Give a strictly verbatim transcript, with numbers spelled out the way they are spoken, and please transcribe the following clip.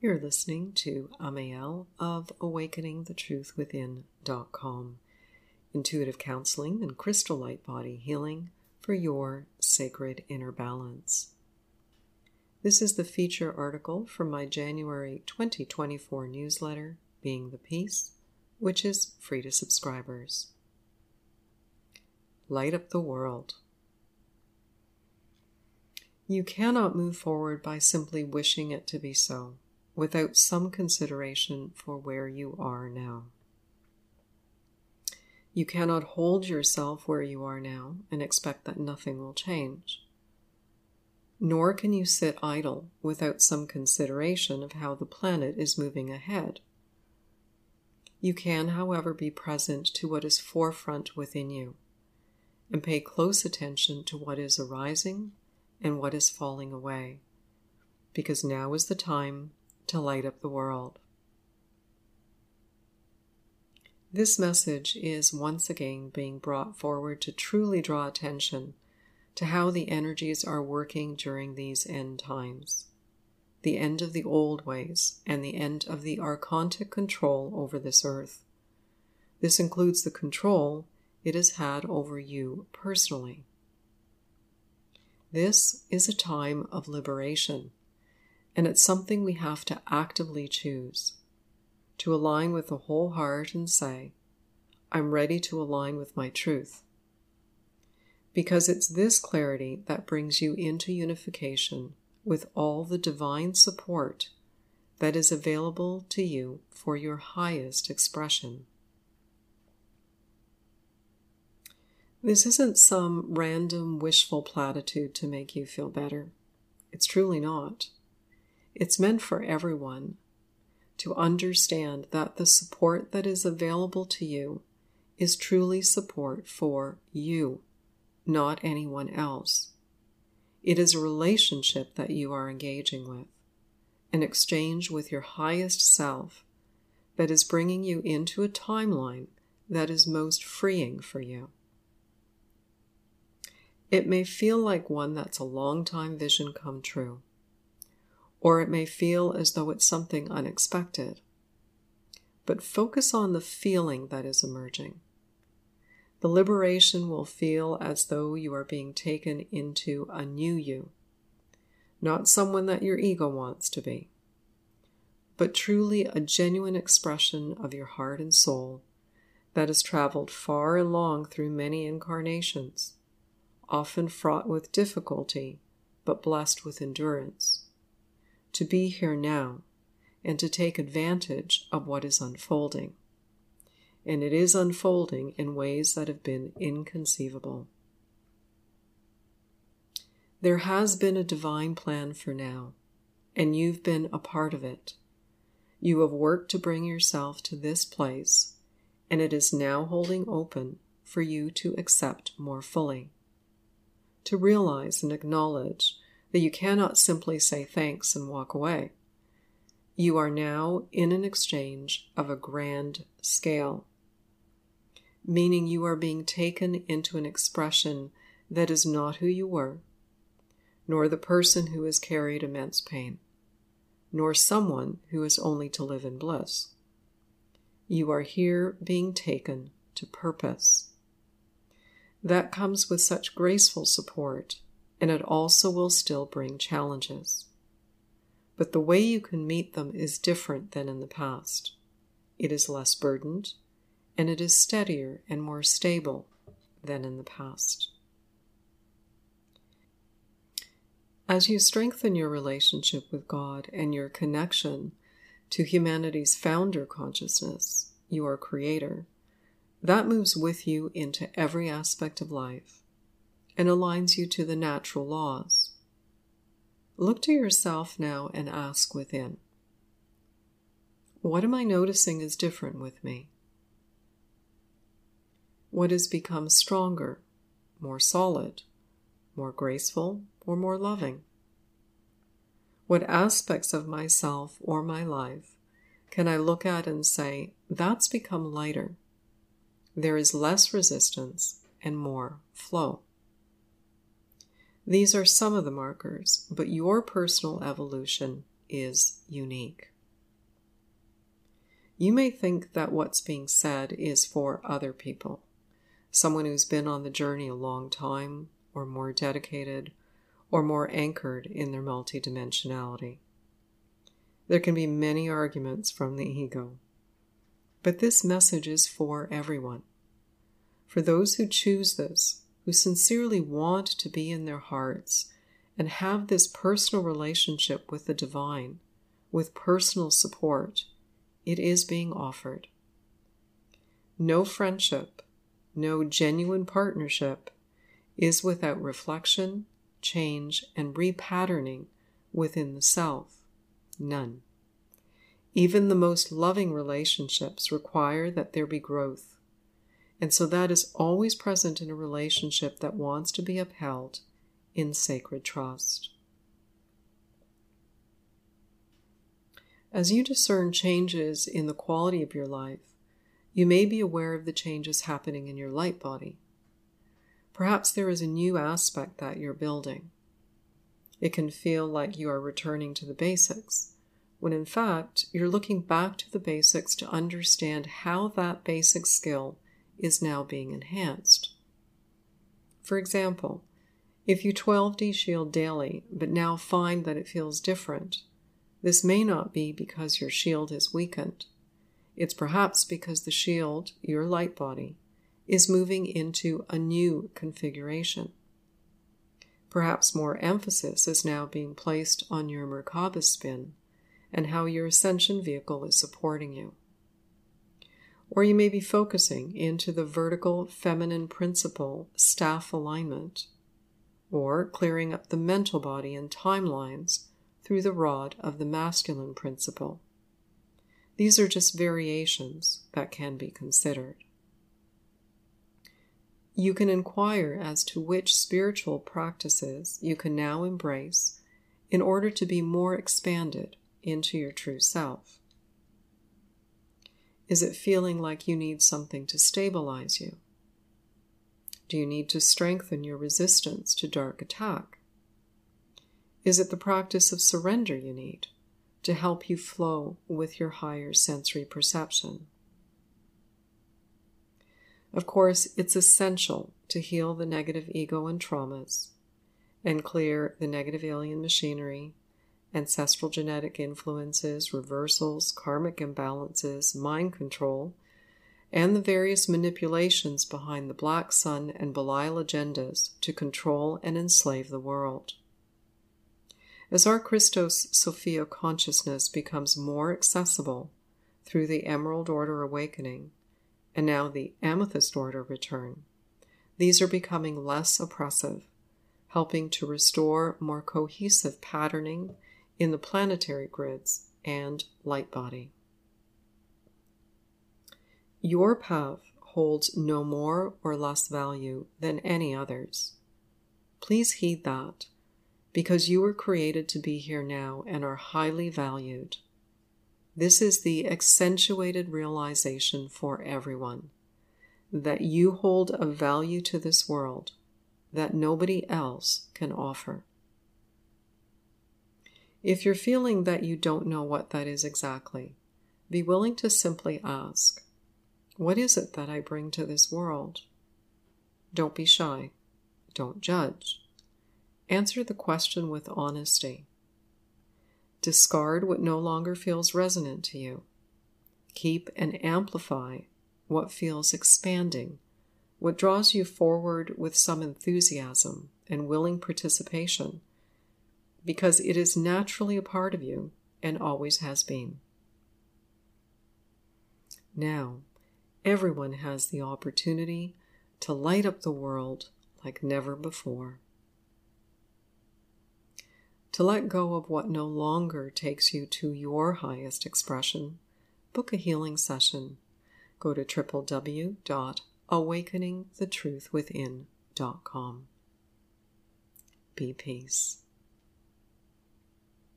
You're listening to Amael of awakening the truth within dot com, intuitive counseling and crystal light body healing for your sacred inner balance. This is the feature article from my January twenty twenty-four newsletter, Being the Peace, which is free to subscribers. Light up the world. You cannot move forward by simply wishing it to be so, without some consideration for where you are now. You cannot hold yourself where you are now and expect that nothing will change. Nor can you sit idle without some consideration of how the planet is moving ahead. You can, however, be present to what is forefront within you and pay close attention to what is arising and what is falling away, because now is the time to light up the world. This message is once again being brought forward to truly draw attention to how the energies are working during these end times, the end of the old ways and the end of the archontic control over this earth. This includes the control it has had over you personally. This is a time of liberation, and it's something we have to actively choose, to align with the whole heart and say, I'm ready to align with my truth. Because it's this clarity that brings you into unification with all the divine support that is available to you for your highest expression. This isn't some random wishful platitude to make you feel better. It's truly not. It's meant for everyone to understand that the support that is available to you is truly support for you, not anyone else. It is a relationship that you are engaging with, an exchange with your highest self that is bringing you into a timeline that is most freeing for you. It may feel like one that's a long-time vision come true, or it may feel as though it's something unexpected. But focus on the feeling that is emerging. The liberation will feel as though you are being taken into a new you, not someone that your ego wants to be, but truly a genuine expression of your heart and soul that has traveled far and long through many incarnations, often fraught with difficulty, but blessed with endurance, to be here now and to take advantage of what is unfolding. And it is unfolding in ways that have been inconceivable. There has been a divine plan for now, and you've been a part of it. You have worked to bring yourself to this place, and it is now holding open for you to accept more fully, to realize and acknowledge that you cannot simply say thanks and walk away. You are now in an exchange of a grand scale, meaning you are being taken into an expression that is not who you were, nor the person who has carried immense pain, nor someone who is only to live in bliss. You are here being taken to purpose. That comes with such graceful support, and it also will still bring challenges. But the way you can meet them is different than in the past. It is less burdened, and it is steadier and more stable than in the past. As you strengthen your relationship with God and your connection to humanity's founder consciousness, your creator, that moves with you into every aspect of life and aligns you to the natural laws. Look to yourself now and ask within, what am I noticing is different with me? What has become stronger, more solid, more graceful, or more loving? What aspects of myself or my life can I look at and say, that's become lighter? There is less resistance and more flow. These are some of the markers, but your personal evolution is unique. You may think that what's being said is for other people, someone who's been on the journey a long time, or more dedicated, or more anchored in their multidimensionality. There can be many arguments from the ego, but this message is for everyone. For those who choose this, who sincerely want to be in their hearts and have this personal relationship with the divine, with personal support, it is being offered. No friendship, no genuine partnership is without reflection, change, and repatterning within the self. None. Even the most loving relationships require that there be growth. And so that is always present in a relationship that wants to be upheld in sacred trust. As you discern changes in the quality of your life, you may be aware of the changes happening in your light body. Perhaps there is a new aspect that you're building. It can feel like you are returning to the basics, when in fact you're looking back to the basics to understand how that basic skill is now being enhanced. For example, if you twelve D shield daily, but now find that it feels different, this may not be because your shield is weakened. It's perhaps because the shield, your light body, is moving into a new configuration. Perhaps more emphasis is now being placed on your Merkaba spin and how your ascension vehicle is supporting you. Or you may be focusing into the vertical feminine principle staff alignment, or clearing up the mental body and timelines through the rod of the masculine principle. These are just variations that can be considered. You can inquire as to which spiritual practices you can now embrace in order to be more expanded into your true self. Is it feeling like you need something to stabilize you? Do you need to strengthen your resistance to dark attack? Is it the practice of surrender you need to help you flow with your higher sensory perception? Of course, it's essential to heal the negative ego and traumas and clear the negative alien machinery, ancestral genetic influences, reversals, karmic imbalances, mind control, and the various manipulations behind the Black Sun and Belial agendas to control and enslave the world. As our Christos Sophia consciousness becomes more accessible through the Emerald Order awakening, and now the Amethyst Order return, these are becoming less oppressive, helping to restore more cohesive patterning in the planetary grids and light body. Your path holds no more or less value than any others. Please heed that, because you were created to be here now and are highly valued. This is the accentuated realization for everyone, that you hold a value to this world that nobody else can offer. If you're feeling that you don't know what that is exactly, be willing to simply ask, what is it that I bring to this world? Don't be shy. Don't judge. Answer the question with honesty. Discard what no longer feels resonant to you. Keep and amplify what feels expanding, what draws you forward with some enthusiasm and willing participation, because it is naturally a part of you and always has been. Now, everyone has the opportunity to light up the world like never before. To let go of what no longer takes you to your highest expression, book a healing session. Go to w w w dot awakening the truth within dot com. Be peace.